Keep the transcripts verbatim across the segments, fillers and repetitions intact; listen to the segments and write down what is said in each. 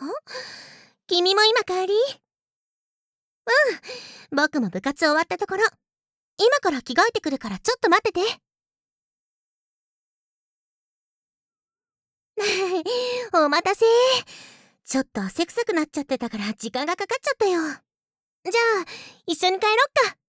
君も今帰り？うん、僕も部活終わったところ。今から着替えてくるからちょっと待ってて。お待たせ。ちょっと汗臭くなっちゃってたから時間がかかっちゃったよ。じゃあ一緒に帰ろっか。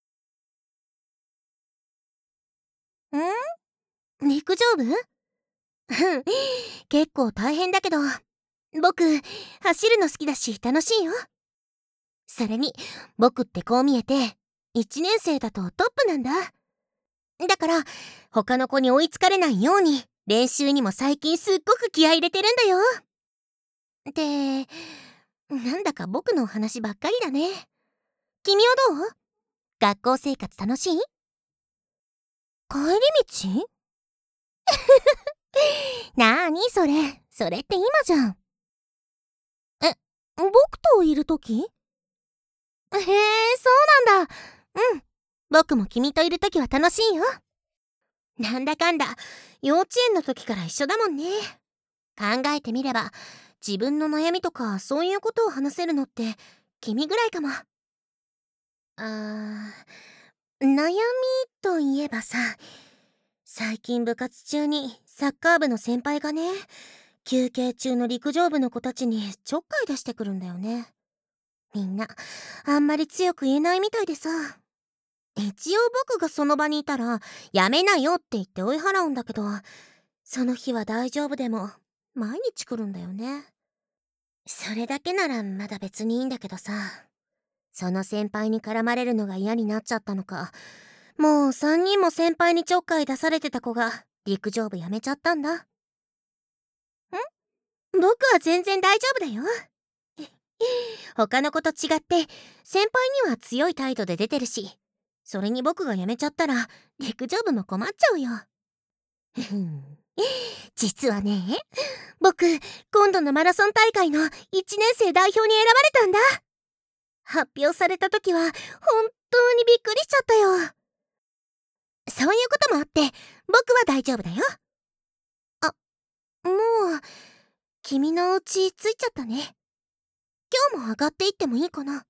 ん？陸上部？うん、結構大変だけど、僕走るの好きだし楽しいよ。それに僕ってこう見えていちねん生だとトップなんだ。だから他の子に追いつかれないように練習にも最近すっごく気合い入れてるんだよ。ってなんだか僕の話ばっかりだね。君はどう？学校生活楽しい？帰り道？なーにそれ。それって今じゃん。え、僕といるとき？へえ、そうなんだ。うん。僕も君といるときは楽しいよ。なんだかんだ幼稚園の時から一緒だもんね。考えてみれば自分の悩みとかそういうことを話せるのって君ぐらいかも。あー、悩みといえばさ、最近部活中にサッカー部の先輩がね、休憩中の陸上部の子たちにちょっかい出してくるんだよね。みんなあんまり強く言えないみたいでさ、一応僕がその場にいたらやめなよって言って追い払うんだけど、その日は大丈夫でも毎日来るんだよね。それだけならまだ別にいいんだけどさ、その先輩に絡まれるのが嫌になっちゃったのか、もうさんにんも先輩にちょっかい出されてた子が陸上部やめちゃったんだ。ん？僕は全然大丈夫だよ。他の子と違って先輩には強い態度で出てるし、それに僕が辞めちゃったら陸上部も困っちゃうよ。実はね、僕今度のマラソン大会のいちねん生代表に選ばれたんだ。発表された時は本当にびっくりしちゃったよ。そういうこともあって僕は大丈夫だよ。あ、もう君のお家着いちゃったね。今日も上がっていってもいいかな？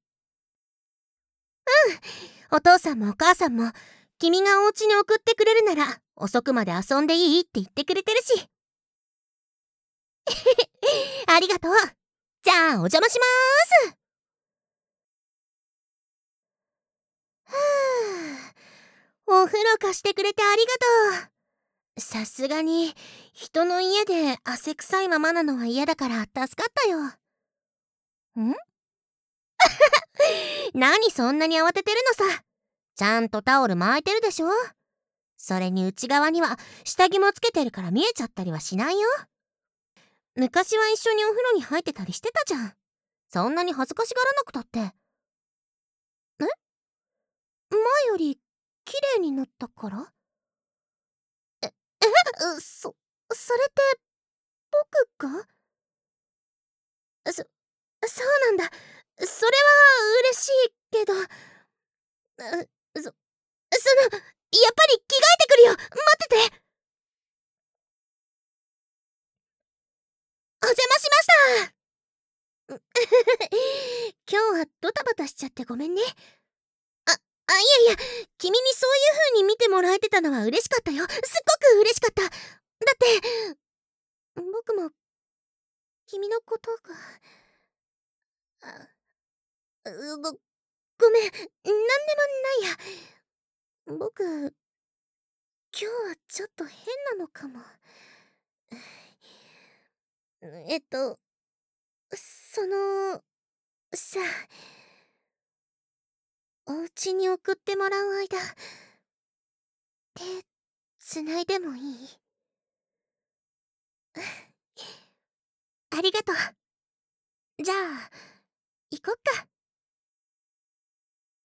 お父さんもお母さんも君がお家に送ってくれるなら遅くまで遊んでいいって言ってくれてるし。ありがとう。じゃあお邪魔しまーす。はあ、お風呂貸してくれてありがとう。さすがに人の家で汗臭いままなのは嫌だから助かったよ。ん？何そんなに慌ててるのさ。ちゃんとタオル巻いてるでしょ。それに内側には下着もつけてるから見えちゃったりはしないよ。昔は一緒にお風呂に入ってたりしてたじゃん。そんなに恥ずかしがらなくたって。え？前より綺麗になったから？え、え、そ、それって僕が？そ、そうなんだ。それは嬉しいけど、うそ、その、やっぱり着替えてくるよ。待ってて。お邪魔しました。今日はドタバタしちゃってごめんね。あ、あ、いやいや、君にそういう風に見てもらえてたのは嬉しかったよ。すっごく嬉しかった。だって、僕も君のことが、あ、うご、ごめん、なんでもないや。僕、今日はちょっと変なのかも。えっと、その、さ、お家に送ってもらう間、手、繋いでもいい？ありがとう。じゃあ、行こっか。